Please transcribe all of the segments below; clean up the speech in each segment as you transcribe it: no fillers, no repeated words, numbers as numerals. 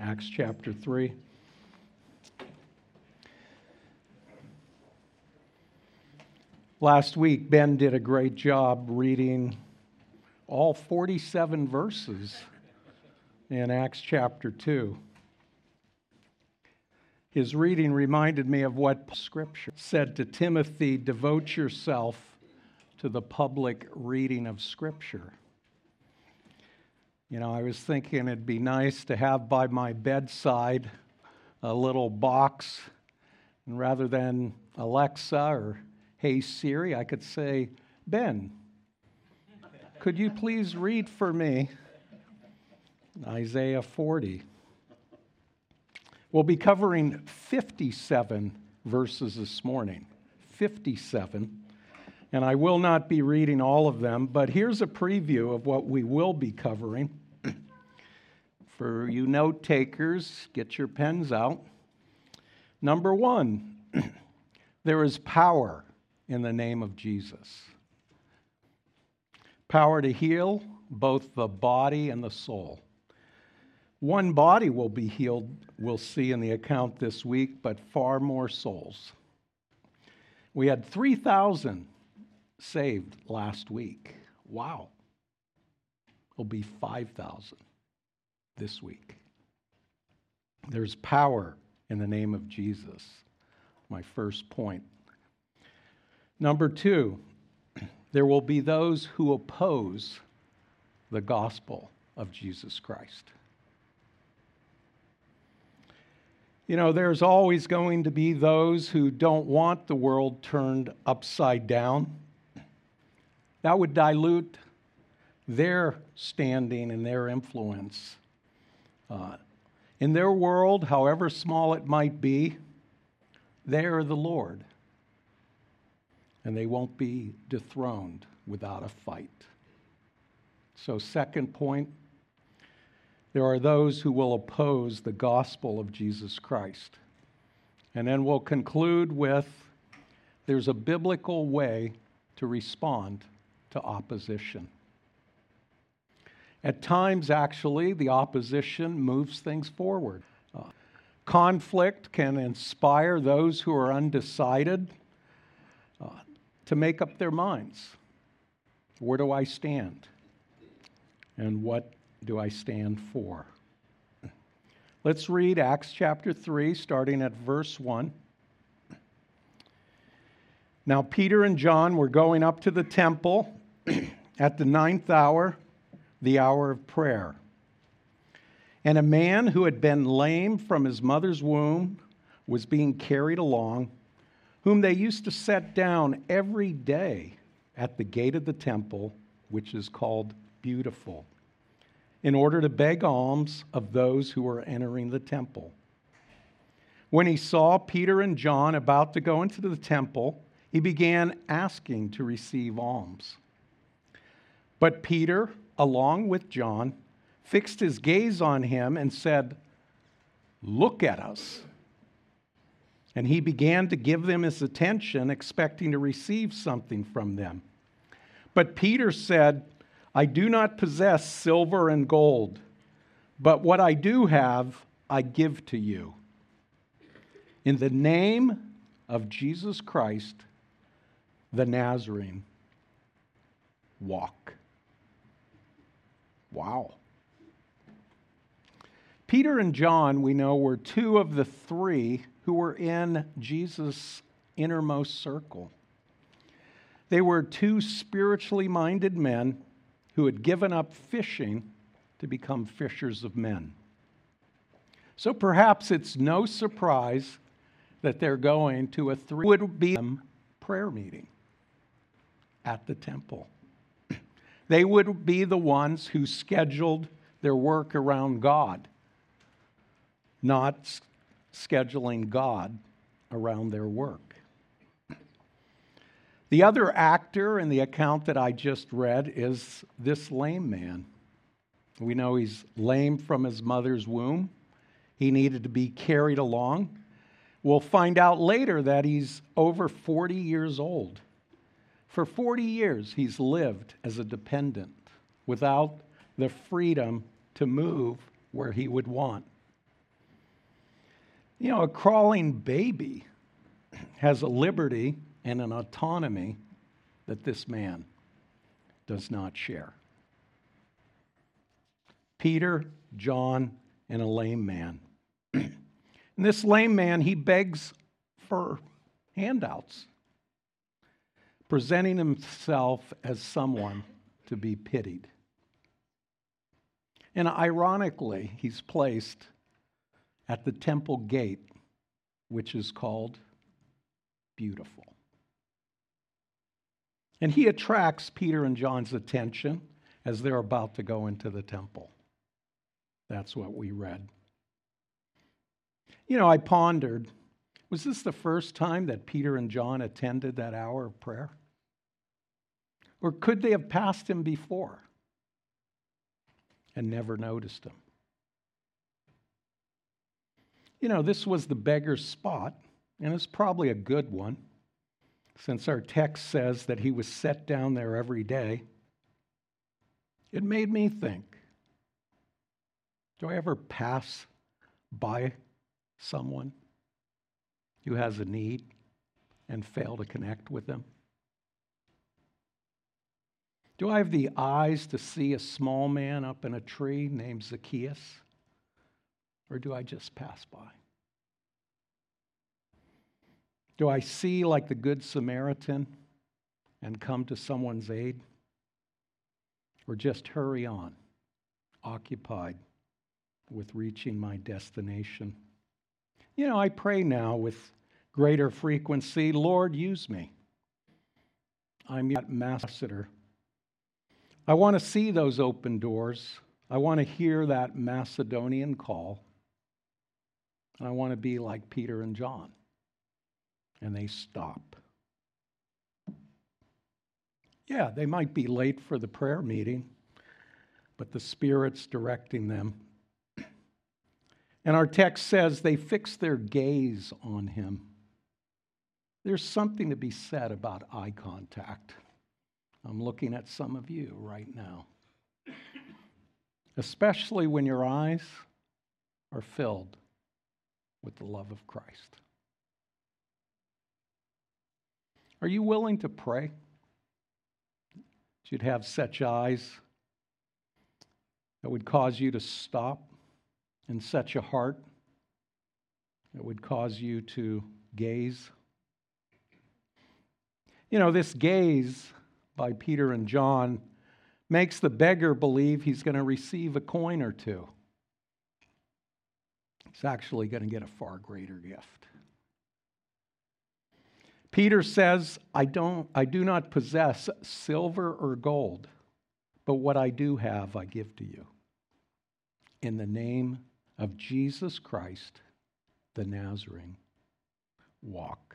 Acts chapter 3. Last week, Ben did a great job reading all 47 verses in Acts chapter 2. His reading reminded me of what Scripture said to Timothy, devote yourself to the public reading of Scripture. You know, I was thinking it'd be nice to have by my bedside a little box, and rather than Alexa or Hey Siri, I could say, Ben, could you please read for me Isaiah 40? We'll be covering 57 verses this morning, 57, and I will not be reading all of them, but here's a preview of what we will be covering. For you note takers, get your pens out. Number one, there is power in the name of Jesus. Power to heal both the body and the soul. One body will be healed, we'll see in the account this week, but far more souls. We had 3,000 saved last week. Wow. It'll be 5,000 this week. There's power in the name of Jesus. My first point. Number two, there will be those who oppose the gospel of Jesus Christ. You know, there's always going to be those who don't want the world turned upside down. That would dilute their standing and their influence. In their world, however small it might be, they are the Lord. And they won't be dethroned without a fight. So, second point, there are those who will oppose the gospel of Jesus Christ. And then we'll conclude with there's a biblical way to respond to opposition. At times, actually, the opposition moves things forward. Conflict can inspire those who are undecided to make up their minds. Where do I stand? And what do I stand for? Let's read Acts chapter 3, starting at verse 1. Now Peter and John were going up to the temple at the 9th hour, the hour of prayer. And a man who had been lame from his mother's womb was being carried along, whom they used to set down every day at the gate of the temple, which is called Beautiful, in order to beg alms of those who were entering the temple. When he saw Peter and John about to go into the temple, he began asking to receive alms. But Peter, along with John, fixed his gaze on him and said, "Look at us." And he began to give them his attention, expecting to receive something from them. But Peter said, "I do not possess silver and gold, but what I do have, I give to you. In the name of Jesus Christ, the Nazarene, walk." Wow. Peter and John, we know, were two of the three who were in Jesus' innermost circle. They were two spiritually minded men who had given up fishing to become fishers of men. So perhaps it's no surprise that they're going to a prayer meeting at the temple. They would be the ones who scheduled their work around God, not scheduling God around their work. The other actor in the account that I just read is this lame man. We know he's lame from his mother's womb. He needed to be carried along. We'll find out later that he's over 40 years old. For 40 years, he's lived as a dependent without the freedom to move where he would want. You know, a crawling baby has a liberty and an autonomy that this man does not share. Peter, John, and a lame man. And this lame man, he begs for handouts, presenting himself as someone to be pitied. And ironically, he's placed at the temple gate, which is called Beautiful. And he attracts Peter and John's attention as they're about to go into the temple. That's what we read. You know, I pondered, was this the first time that Peter and John attended that hour of prayer? Or could they have passed him before and never noticed him? You know, this was the beggar's spot, and it's probably a good one, since our text says that he was set down there every day. It made me think, do I ever pass by someone who has a need and fail to connect with them? Do I have the eyes to see a small man up in a tree named Zacchaeus? Or do I just pass by? Do I see like the Good Samaritan and come to someone's aid? Or just hurry on, occupied with reaching my destination? You know, I pray now with greater frequency, Lord, use me. I'm your ambassador. I want to see those open doors. I want to hear that Macedonian call. And I want to be like Peter and John. And they stop. Yeah, they might be late for the prayer meeting, but the Spirit's directing them. And our text says they fix their gaze on him. There's something to be said about eye contact. I'm looking at some of you right now, especially when your eyes are filled with the love of Christ. Are you willing to pray? You'd have such eyes that would cause you to stop, and such a heart that would cause you to gaze. You know, this gaze by Peter and John makes the beggar believe he's going to receive a coin or two. He's actually going to get a far greater gift. Peter says, I do not possess silver or gold, but what I do have I give to you. In the name of Jesus Christ, the Nazarene, walk.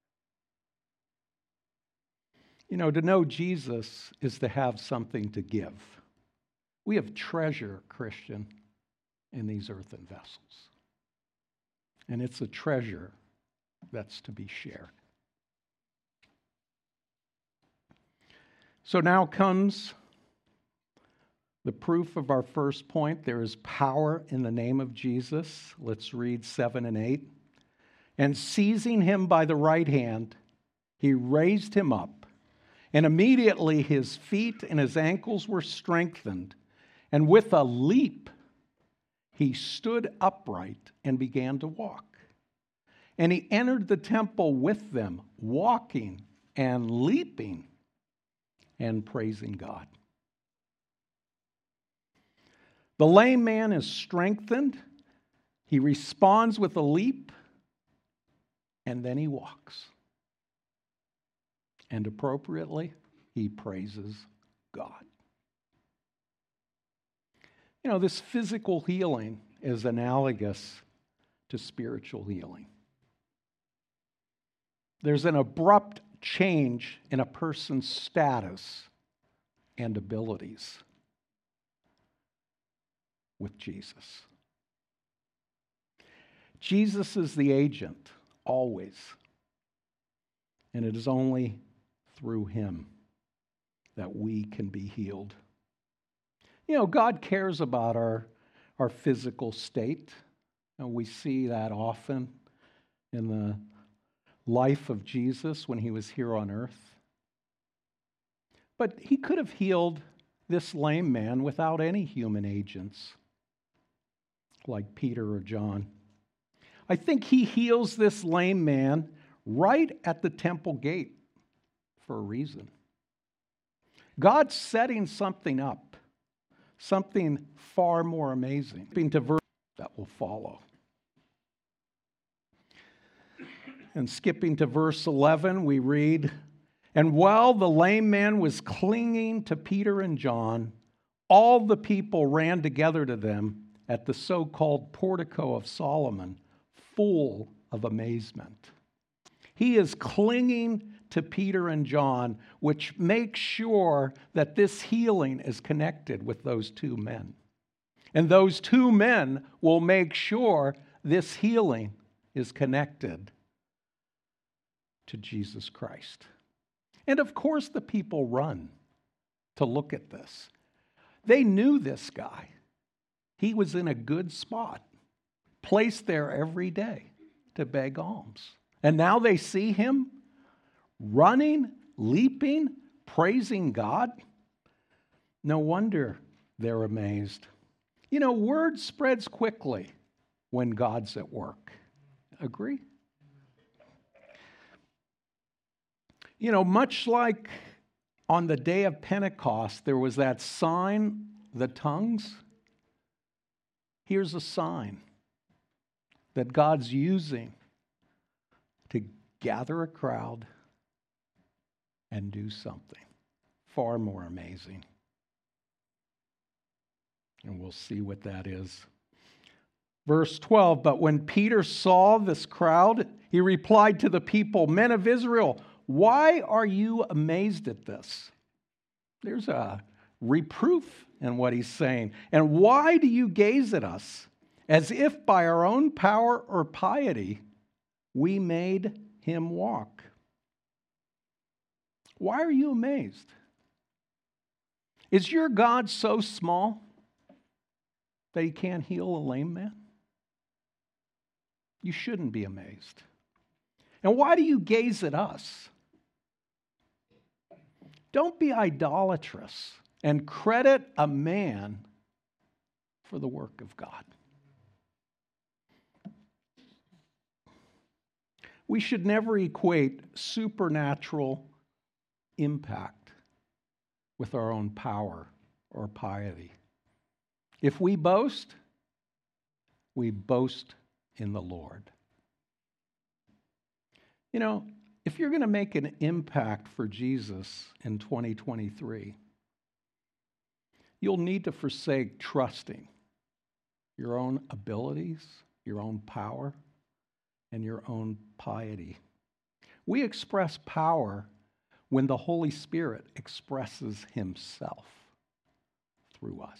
You know, to know Jesus is to have something to give. We have treasure, Christian, in these earthen vessels. And it's a treasure that's to be shared. So now comes the proof of our first point. There is power in the name of Jesus. Let's read 7 and 8. And seizing him by the right hand, he raised him up. And immediately his feet and his ankles were strengthened. And with a leap, he stood upright and began to walk. And he entered the temple with them, walking and leaping and praising God. The lame man is strengthened. He responds with a leap, and then he walks. And appropriately, he praises God. You know, this physical healing is analogous to spiritual healing. There's an abrupt change in a person's status and abilities with Jesus. Jesus is the agent, always. And it is only through him that we can be healed. You know, God cares about our physical state. And we see that often in the life of Jesus when he was here on earth. But he could have healed this lame man without any human agents, like Peter or John. I think he heals this lame man right at the temple gate for a reason. God's setting something up, something far more amazing. To verse that will follow. And skipping to verse 11, we read, "And while the lame man was clinging to Peter and John, all the people ran together to them at the so-called portico of Solomon, full of amazement." He is clinging to Peter and John, which makes sure that this healing is connected with those two men. And those two men will make sure this healing is connected to Jesus Christ. And of course, the people run to look at this. They knew this guy. He was in a good spot, placed there every day to beg alms. And now they see him running, leaping, praising God. No wonder they're amazed. You know, word spreads quickly when God's at work. Agree? You know, much like on the day of Pentecost, there was that sign, the tongues. Here's a sign that God's using to gather a crowd and do something far more amazing. And we'll see what that is. Verse 12, "But when Peter saw this crowd, he replied to the people, 'Men of Israel, why are you amazed at this?'" There's a reproof in what he's saying. "And why do you gaze at us as if by our own power or piety we made him walk?" Why are you amazed? Is your God so small that he can't heal a lame man? You shouldn't be amazed. And why do you gaze at us? Don't be idolatrous and credit a man for the work of God. We should never equate supernatural impact with our own power or piety. If we boast in the Lord. You know, if you're going to make an impact for Jesus in 2023, you'll need to forsake trusting your own abilities, your own power, and your own piety. We express power when the Holy Spirit expresses himself through us.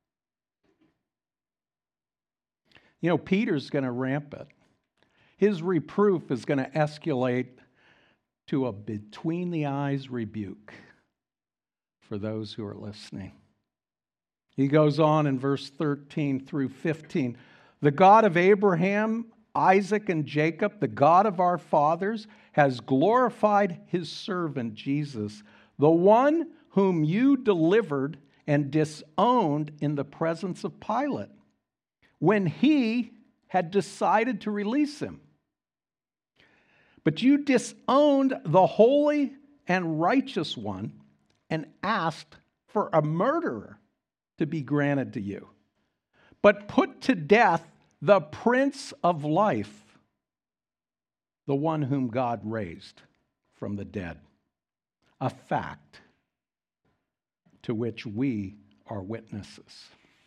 You know, Peter's going to ramp it. His reproof is going to escalate to a between-the-eyes rebuke for those who are listening. He goes on in verse 13 through 15. "The God of Abraham, Isaac, and Jacob, the God of our fathers, has glorified his servant Jesus, the one whom you delivered and disowned in the presence of Pilate, when he had decided to release him. But you disowned the holy and righteous one and asked for a murderer to be granted to you, but put to death the Prince of Life, the one whom God raised from the dead, a fact to which we are witnesses."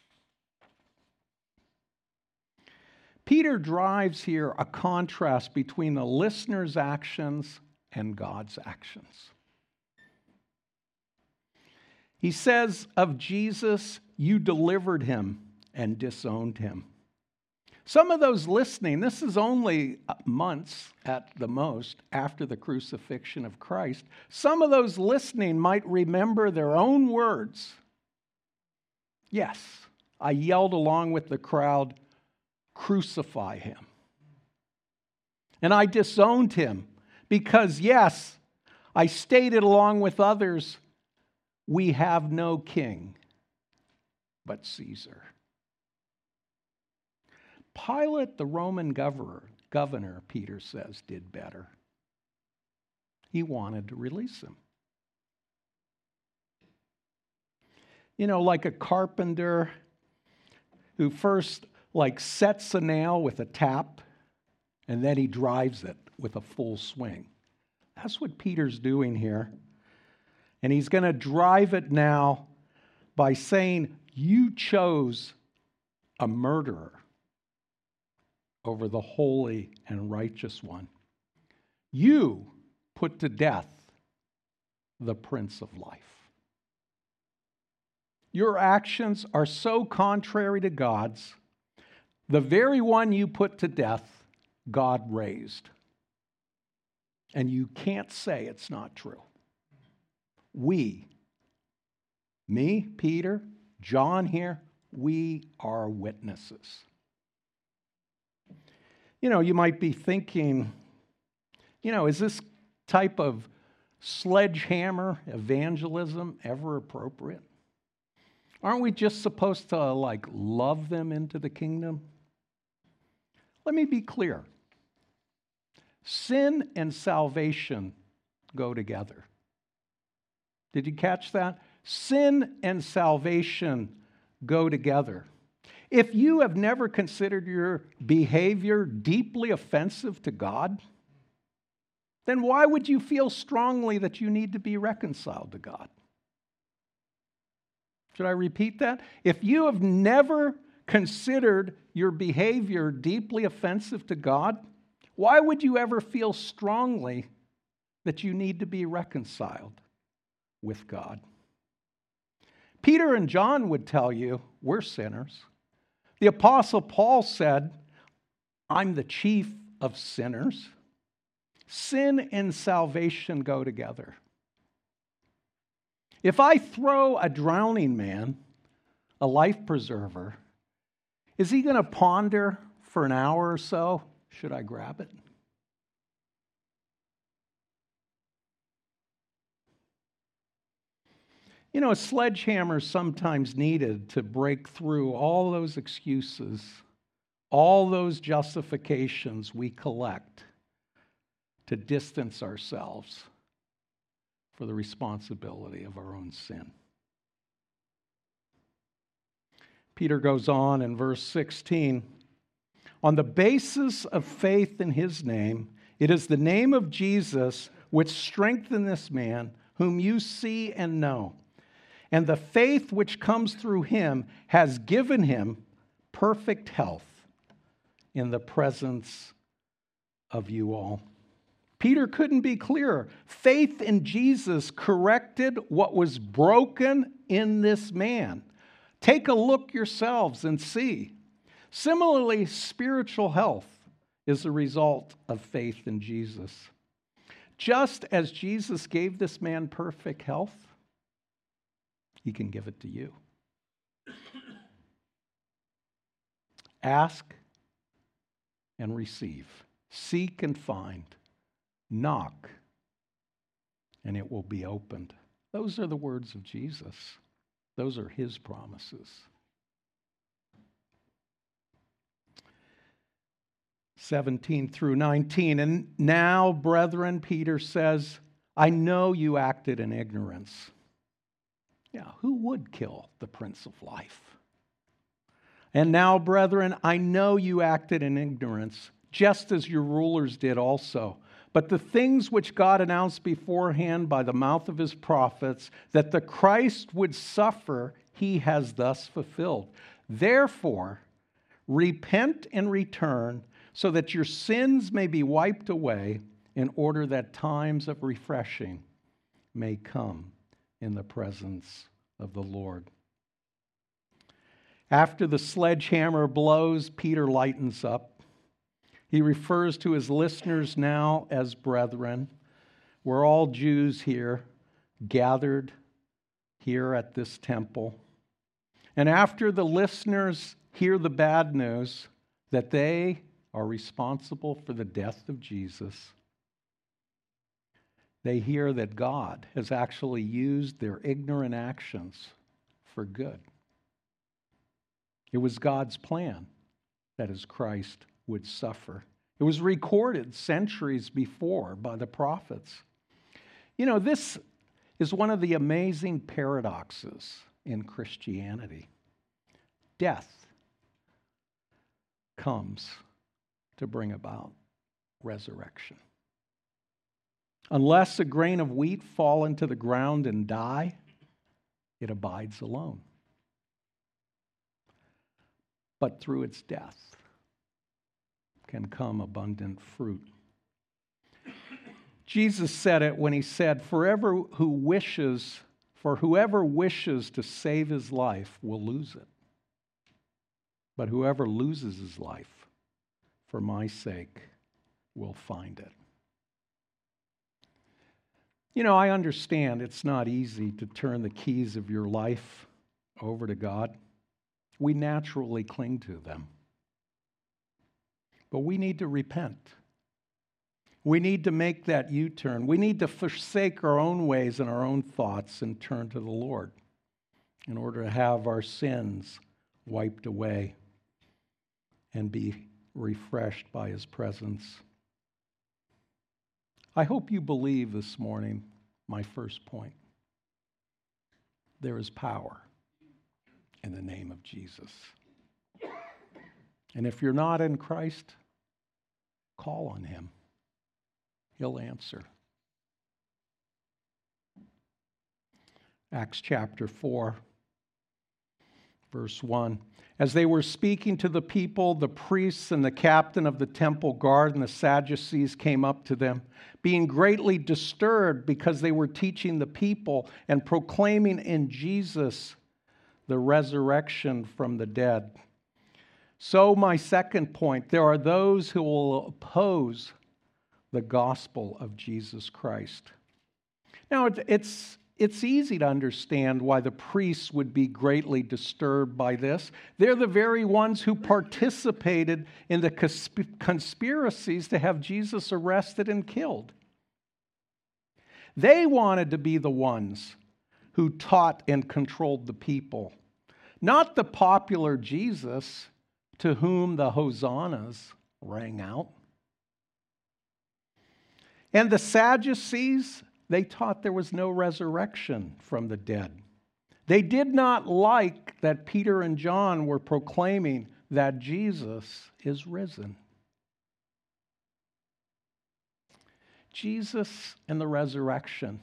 Peter drives here a contrast between the listener's actions and God's actions. He says of Jesus, "You delivered him and disowned him." Some of those listening, this is only months at the most after the crucifixion of Christ. Some of those listening might remember their own words. "Yes, I yelled along with the crowd, crucify him. And I disowned him because, yes, I stated along with others, we have no king but Caesar. Pilate, the Roman governor, Peter says, did better. He wanted to release him. You know, like a carpenter who first sets a nail with a tap and then he drives it with a full swing. That's what Peter's doing here. And he's going to drive it now by saying, you chose a murderer over the holy and righteous one. You put to death the Prince of Life. Your actions are so contrary to God's. The very one you put to death, God raised. And you can't say it's not true. We, me, Peter, John here, we are witnesses. You know, you might be thinking, is this type of sledgehammer evangelism ever appropriate? Aren't we just supposed to love them into the kingdom? Let me be clear. Sin and salvation go together. Did you catch that? Sin and salvation go together. If you have never considered your behavior deeply offensive to God, then why would you feel strongly that you need to be reconciled to God? Should I repeat that? If you have never considered your behavior deeply offensive to God, why would you ever feel strongly that you need to be reconciled with God? Peter and John would tell you, we're sinners. The Apostle Paul said, I'm the chief of sinners. Sin and salvation go together. If I throw a drowning man, a life preserver, is he going to ponder for an hour or so, should I grab it? You know, a sledgehammer is sometimes needed to break through all those excuses, all those justifications we collect to distance ourselves for the responsibility of our own sin. Peter goes on in verse 16, on the basis of faith in his name, it is the name of Jesus which strengthened this man, whom you see and know. And the faith which comes through him has given him perfect health in the presence of you all. Peter couldn't be clearer. Faith in Jesus corrected what was broken in this man. Take a look yourselves and see. Similarly, spiritual health is the result of faith in Jesus. Just as Jesus gave this man perfect health, he can give it to you. Ask and receive. Seek and find. Knock, and it will be opened. Those are the words of Jesus. Those are his promises. 17 through 19. And now, brethren, Peter says, I know you acted in ignorance. Yeah, who would kill the Prince of Life? And now, brethren, I know you acted in ignorance, just as your rulers did also. But the things which God announced beforehand by the mouth of his prophets, that the Christ would suffer, he has thus fulfilled. Therefore, repent and return, so that your sins may be wiped away, in order that times of refreshing may come in the presence of the Lord. After the sledgehammer blows, Peter lightens up. He refers to his listeners now as brethren. We're all Jews here, gathered here at this temple. And after the listeners hear the bad news, that they are responsible for the death of Jesus, they hear that God has actually used their ignorant actions for good. It was God's plan that His Christ would suffer. It was recorded centuries before by the prophets. You know, this is one of the amazing paradoxes in Christianity. Death comes to bring about resurrection. Unless a grain of wheat fall into the ground and die, it abides alone. But through its death can come abundant fruit. Jesus said it when He said, For whoever wishes to save his life will lose it. But whoever loses his life for my sake will find it. You know, I understand it's not easy to turn the keys of your life over to God. We naturally cling to them. But we need to repent. We need to make that U-turn. We need to forsake our own ways and our own thoughts and turn to the Lord in order to have our sins wiped away and be refreshed by His presence. I hope you believe this morning my first point. There is power in the name of Jesus. And if you're not in Christ, call on Him. He'll answer. Acts chapter 4, verse 1. As they were speaking to the people, the priests and the captain of the temple guard and the Sadducees came up to them, being greatly disturbed because they were teaching the people and proclaiming in Jesus the resurrection from the dead. So my second point, there are those who will oppose the gospel of Jesus Christ. Now, it's easy to understand why the priests would be greatly disturbed by this. They're the very ones who participated in the conspiracies to have Jesus arrested and killed. They wanted to be the ones who taught and controlled the people, not the popular Jesus to whom the hosannas rang out. And the Sadducees, they taught there was no resurrection from the dead. They did not like that Peter and John were proclaiming that Jesus is risen. Jesus and the resurrection.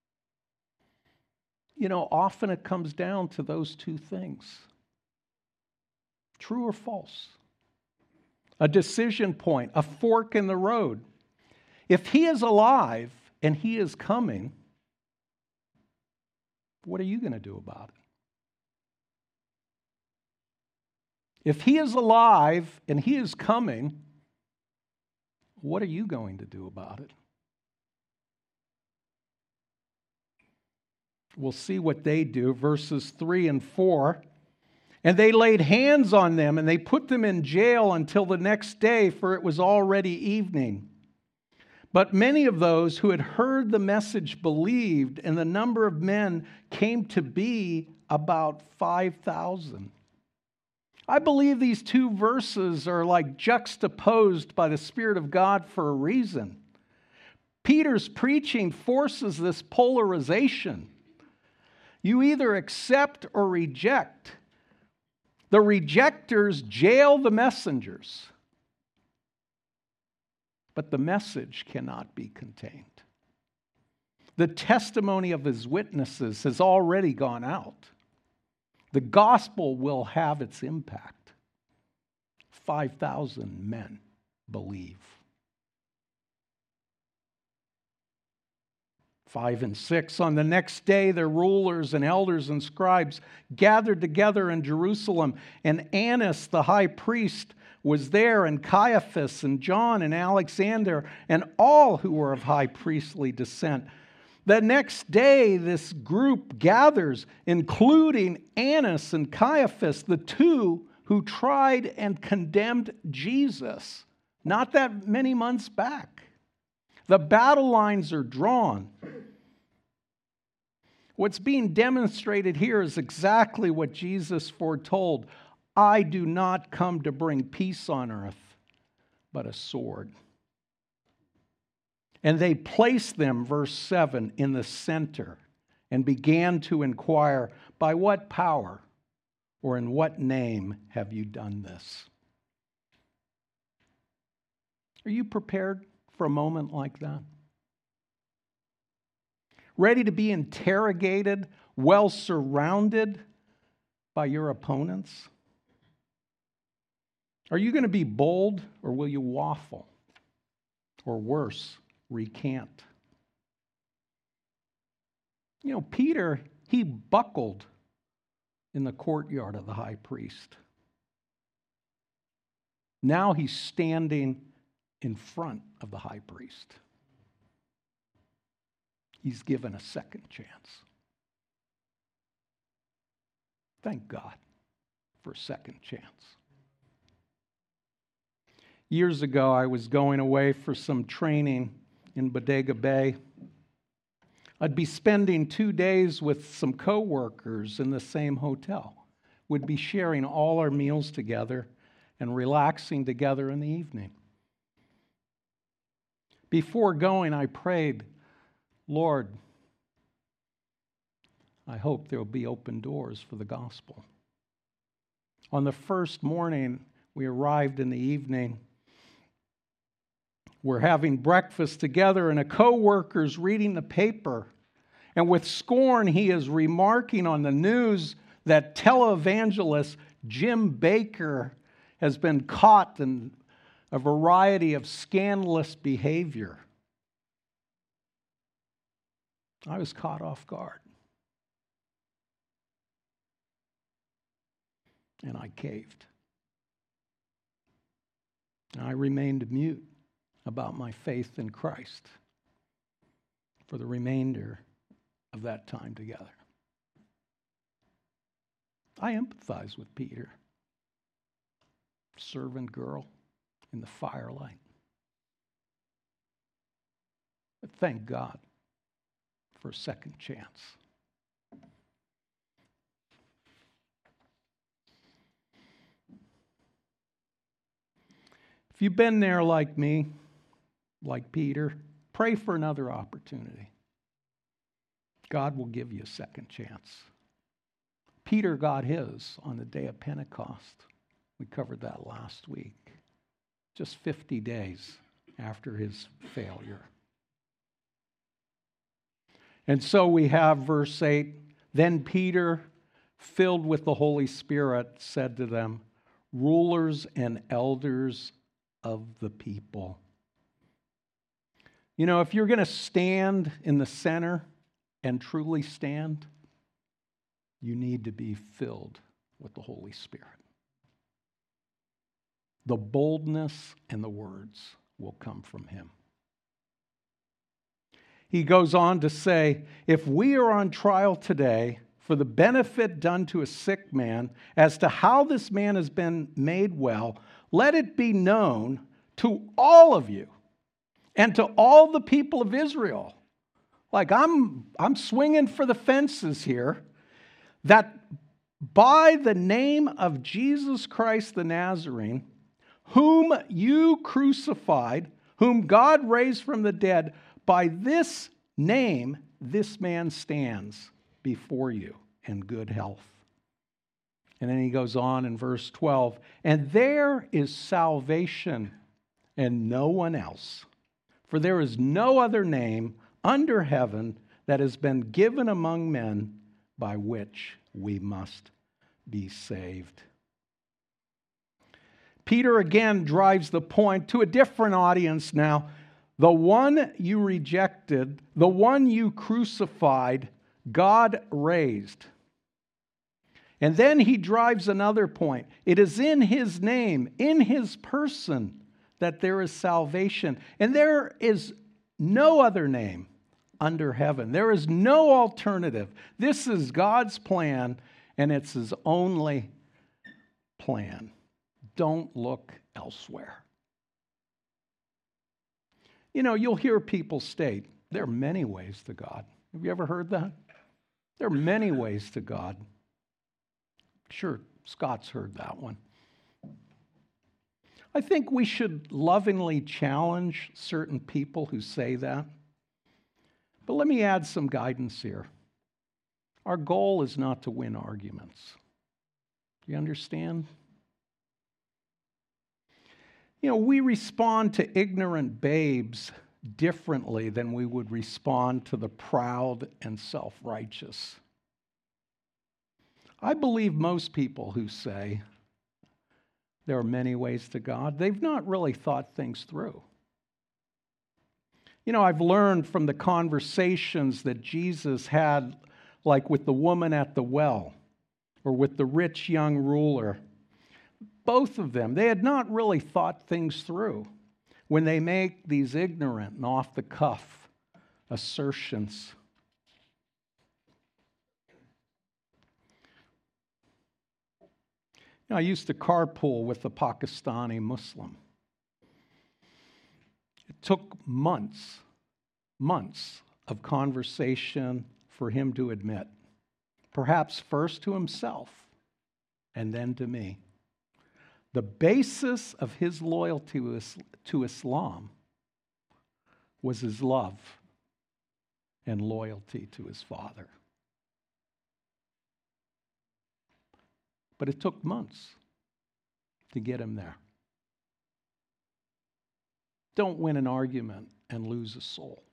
You know, often it comes down to those two things. True or false? A decision point, a fork in the road. If He is alive and He is coming, what are you going to do about it? If He is alive and He is coming, what are you going to do about it? We'll see what they do, verses 3 and 4. And they laid hands on them, and they put them in jail until the next day, for it was already evening. But many of those who had heard the message believed, and the number of men came to be about 5,000. I believe these two verses are like juxtaposed by the Spirit of God for a reason. Peter's preaching forces this polarization. You either accept or reject. The rejectors jail the messengers. But the message cannot be contained. The testimony of his witnesses has already gone out. The gospel will have its impact. 5,000 men believe. 5 and 6, on the next day, their rulers and elders and scribes gathered together in Jerusalem, and Annas, the high priest, was there, and Caiaphas and John and Alexander, and all who were of high priestly descent. The next day, this group gathers, including Annas and Caiaphas, the two who tried and condemned Jesus not that many months back. The battle lines are drawn. What's being demonstrated here is exactly what Jesus foretold. I do not come to bring peace on earth, but a sword. And they placed them, verse 7, in the center and began to inquire, by what power or in what name have you done this? Are you prepared for a moment like that? Ready to be interrogated, well surrounded by your opponents? Are you going to be bold, or will you waffle? Or worse, recant? You know, Peter, he buckled in the courtyard of the high priest. Now he's standing in front of the high priest. He's given a second chance. Thank God for a second chance. Years ago, I was going away for some training in Bodega Bay. I'd be spending 2 days with some coworkers in the same hotel. We'd be sharing all our meals together and relaxing together in the evening. Before going, I prayed, Lord, I hope there will be open doors for the gospel. On the first morning, we arrived in the evening. We're having breakfast together, and a coworker's reading the paper. And with scorn, he is remarking on the news that televangelist Jim Bakker has been caught in a variety of scandalous behavior. I was caught off guard. And I caved. And I remained mute about my faith in Christ for the remainder of that time together. I empathize with Peter, servant girl in the firelight. But thank God for a second chance. If you've been there like me, like Peter, pray for another opportunity. God will give you a second chance. Peter got his on the day of Pentecost. We covered that last week. Just 50 days after his failure. And so we have verse 8, then Peter, filled with the Holy Spirit, said to them, rulers and elders of the people. You know, if you're going to stand in the center and truly stand, you need to be filled with the Holy Spirit. The boldness and the words will come from him. He goes on to say, if we are on trial today for the benefit done to a sick man as to how this man has been made well, let it be known to all of you and to all the people of Israel. Like I'm swinging for the fences here, that by the name of Jesus Christ the Nazarene, whom you crucified, whom God raised from the dead, by this name, this man stands before you in good health. And then he goes on in verse 12, and there is salvation and no one else. For there is no other name under heaven that has been given among men by which we must be saved. Peter again drives the point to a different audience now. The one you rejected, the one you crucified, God raised. And then he drives another point. It is in his name, in his person, that there is salvation. And there is no other name under heaven. There is no alternative. This is God's plan, and it's his only plan. Don't look elsewhere. You know, you'll hear people state, there are many ways to God. Have you ever heard that? There are many ways to God. Sure, Scott's heard that one. I think we should lovingly challenge certain people who say that. But let me add some guidance here. Our goal is not to win arguments. Do you understand? You know, we respond to ignorant babes differently than we would respond to the proud and self-righteous. I believe most people who say there are many ways to God, they've not really thought things through. You know, I've learned from the conversations that Jesus had, like with the woman at the well or with the rich young ruler. Both of them, they had not really thought things through when they make these ignorant and off-the-cuff assertions. You know, I used to carpool with a Pakistani Muslim. It took months of conversation for him to admit, perhaps first to himself and then to me, the basis of his loyalty to Islam was his love and loyalty to his father. But it took months to get him there. Don't win an argument and lose a soul.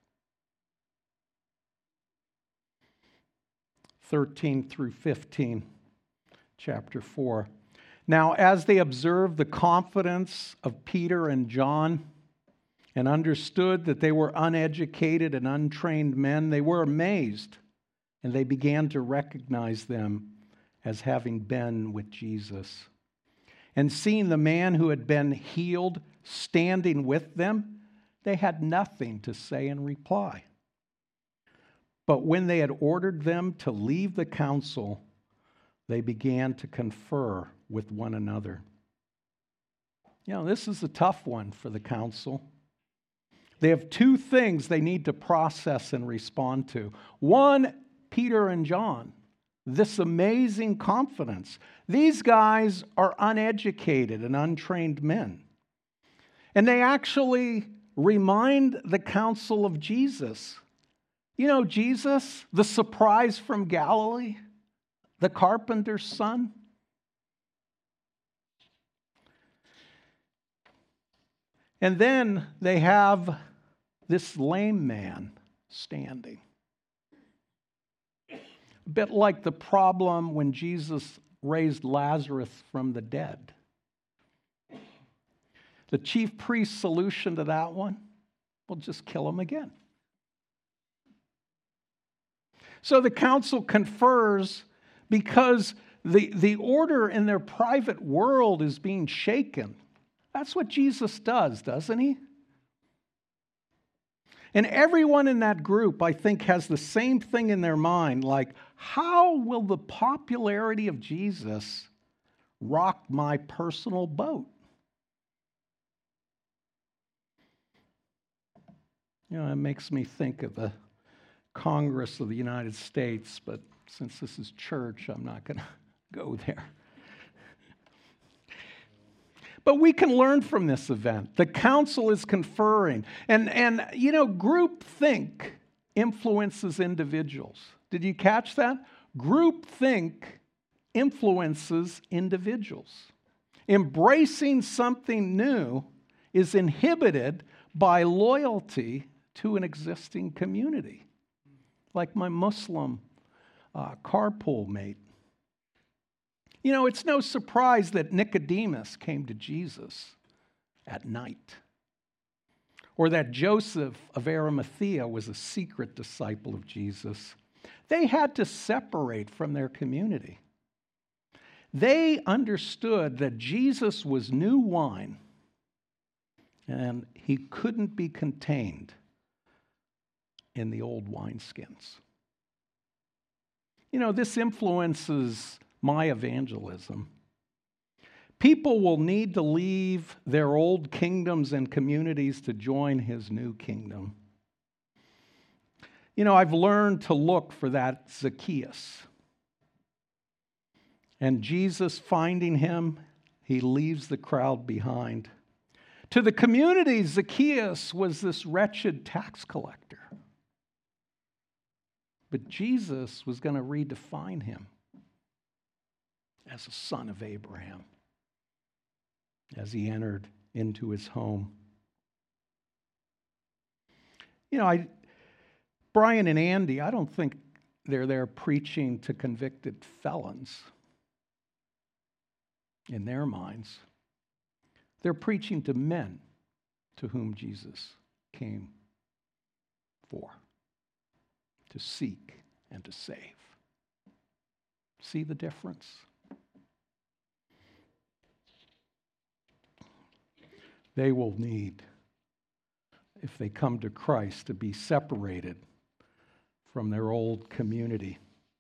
13 through 15, chapter 4. Now, as they observed the confidence of Peter and John and understood that they were uneducated and untrained men, they were amazed, and they began to recognize them as having been with Jesus. And seeing the man who had been healed standing with them, they had nothing to say in reply. But when they had ordered them to leave the council, they began to confer with one another. You know, this is a tough one for the council. They have two things they need to process and respond to. One, Peter and John, this amazing confidence. These guys are uneducated and untrained men. And they actually remind the council of Jesus. You know, Jesus, the surprise from Galilee, the carpenter's son. And then they have this lame man standing. A bit like the problem when Jesus raised Lazarus from the dead. The chief priest's solution to that one, well, just kill him again. So the council confers because the order in their private world is being shaken. That's what Jesus does, doesn't he? And everyone in that group, I think, has the same thing in their mind, like, how will the popularity of Jesus rock my personal boat? You know, it makes me think of the Congress of the United States, but since this is church, I'm not going to go there. But we can learn from this event. The council is conferring. And you know, groupthink influences individuals. Did you catch that? Groupthink influences individuals. Embracing something new is inhibited by loyalty to an existing community. Like my Muslim carpool mate. You know, it's no surprise that Nicodemus came to Jesus at night, or that Joseph of Arimathea was a secret disciple of Jesus. They had to separate from their community. They understood that Jesus was new wine, and he couldn't be contained in the old wineskins. You know, this influences my evangelism. People will need to leave their old kingdoms and communities to join his new kingdom. You know, I've learned to look for that Zacchaeus. And Jesus, finding him, he leaves the crowd behind. To the community, Zacchaeus was this wretched tax collector. But Jesus was going to redefine him as a son of Abraham as he entered into his home. You know, Brian and Andy, I don't think they're there preaching to convicted felons in their minds. They're preaching to men to whom Jesus came for, to seek and to save. See the difference? They will need, if they come to Christ, to be separated from their old community.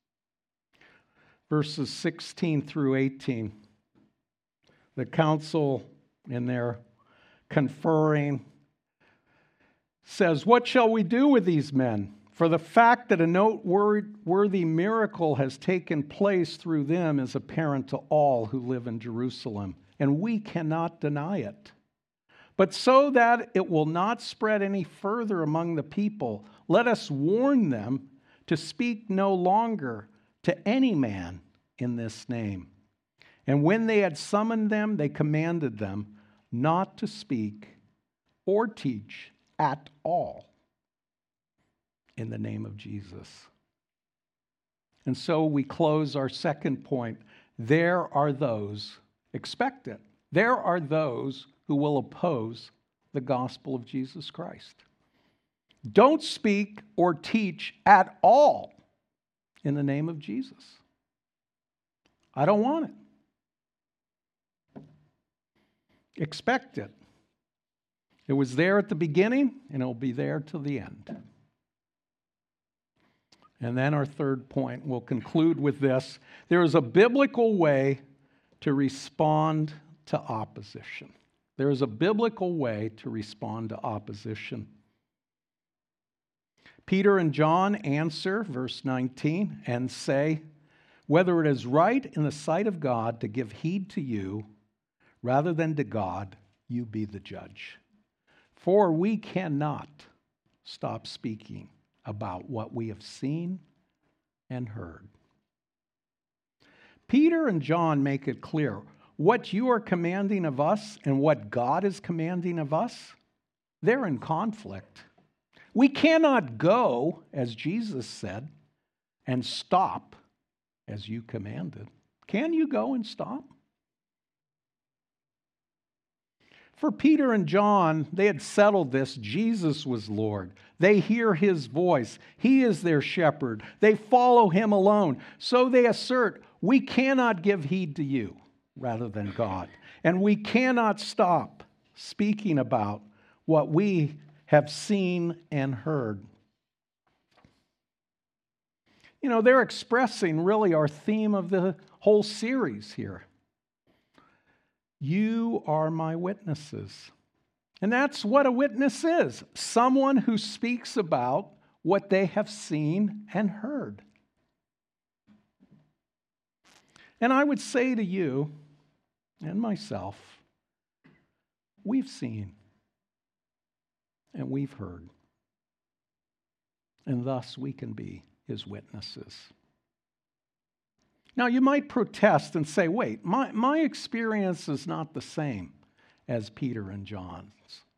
Verses 16 through 18, the council in their conferring says, "What shall we do with these men? For the fact that a noteworthy miracle has taken place through them is apparent to all who live in Jerusalem, and we cannot deny it. But so that it will not spread any further among the people, let us warn them to speak no longer to any man in this name." And when they had summoned them, they commanded them not to speak or teach at all in the name of Jesus. And so we close our second point. There are those, expect it, there are those who will oppose the gospel of Jesus Christ. Don't speak or teach at all in the name of Jesus. I don't want it. Expect it. It was there at the beginning, and it will be there till the end. And then our third point, we'll conclude with this. There is a biblical way to respond to opposition. There is a biblical way to respond to opposition. Peter and John answer, verse 19, and say, "Whether it is right in the sight of God to give heed to you, rather than to God, you be the judge. For we cannot stop speaking about what we have seen and heard." Peter and John make it clear. What you are commanding of us and what God is commanding of us, they're in conflict. We cannot go, as Jesus said, and stop as you commanded. Can you go and stop? For Peter and John, they had settled this. Jesus was Lord. They hear his voice. He is their shepherd. They follow him alone. So they assert, we cannot give heed to you rather than God. And we cannot stop speaking about what we have seen and heard. You know, they're expressing really our theme of the whole series here. You are my witnesses. And that's what a witness is. Someone who speaks about what they have seen and heard. And I would say to you and myself, we've seen and we've heard. And thus we can be his witnesses. Now, you might protest and say, wait, my experience is not the same as Peter and John's.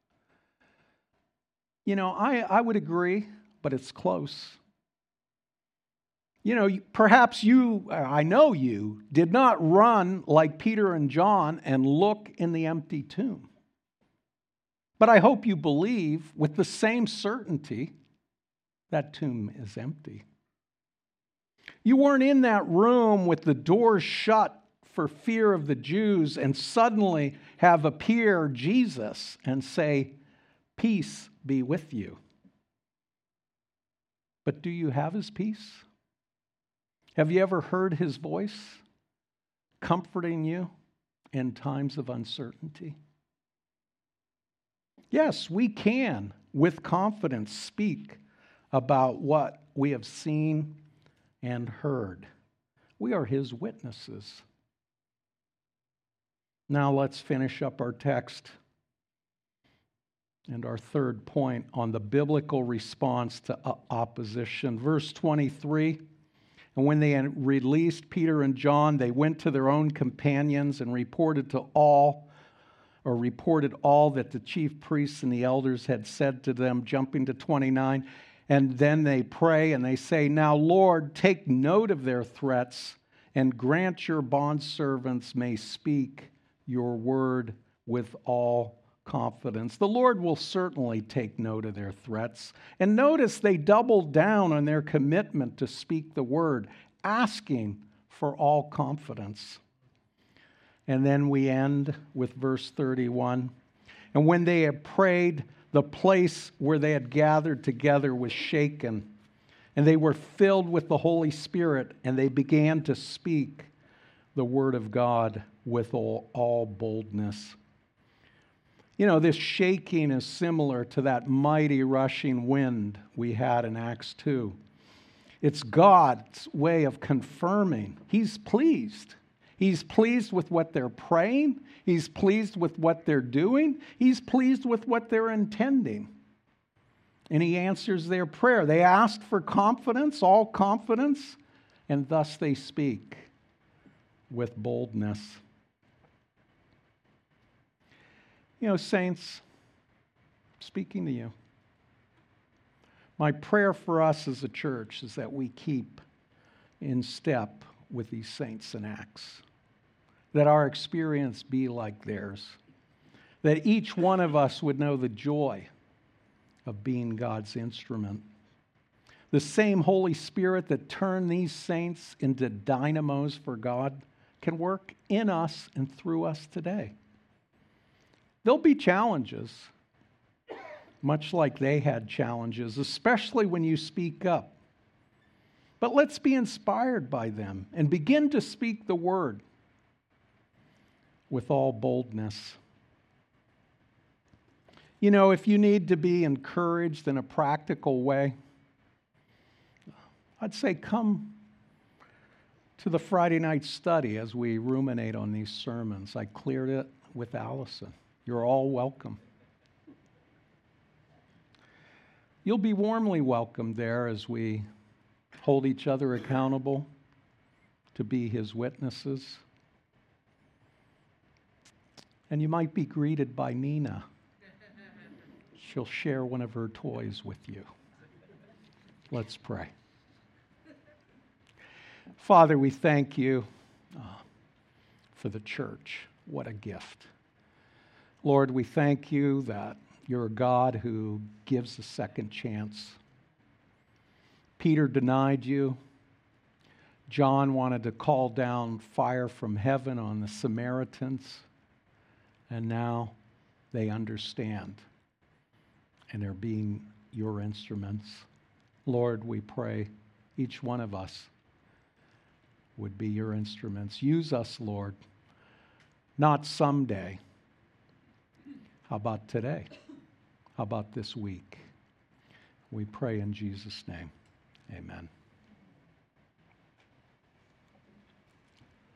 You know, I would agree, but it's close. You know, perhaps I know you did not run like Peter and John and look in the empty tomb. But I hope you believe with the same certainty that tomb is empty. You weren't in that room with the doors shut for fear of the Jews and suddenly have appear Jesus and say, "Peace be with you." But do you have his peace? Have you ever heard his voice comforting you in times of uncertainty? Yes, we can, with confidence, speak about what we have seen and heard. We are his witnesses. Now let's finish up our text and our third point on the biblical response to opposition. Verse 23, and when they had released Peter and John, they went to their own companions and reported all that the chief priests and the elders had said to them, jumping to 29. And then they pray and they say, "Now, Lord, take note of their threats and grant your bondservants may speak your word with all confidence." The Lord will certainly take note of their threats. And notice they doubled down on their commitment to speak the word, asking for all confidence. And then we end with verse 31. And when they had prayed, the place where they had gathered together was shaken, and they were filled with the Holy Spirit, and they began to speak the word of God with all boldness. You know, this shaking is similar to that mighty rushing wind we had in Acts 2. It's God's way of confirming He's pleased. He's pleased with what they're praying. He's pleased with what they're doing. He's pleased with what they're intending. And He answers their prayer. They asked for confidence, all confidence, and thus they speak with boldness. You know, saints, speaking to you, my prayer for us as a church is that we keep in step with these saints in Acts, that our experience be like theirs, that each one of us would know the joy of being God's instrument. The same Holy Spirit that turned these saints into dynamos for God can work in us and through us today. There'll be challenges, much like they had challenges, especially when you speak up. But let's be inspired by them and begin to speak the word with all boldness. You know, if you need to be encouraged in a practical way, I'd say come to the Friday night study as we ruminate on these sermons. I cleared it with Allison. You're all welcome. You'll be warmly welcomed there as we hold each other accountable to be His witnesses. And you might be greeted by Nina. She'll share one of her toys with you. Let's pray. Father, we thank you for the church. What a gift. Lord, we thank you that you're a God who gives a second chance. Peter denied you. John wanted to call down fire from heaven on the Samaritans. And now they understand. And they're being your instruments. Lord, we pray each one of us would be your instruments. Use us, Lord. Not someday. How about today? How about this week? We pray in Jesus' name. Amen.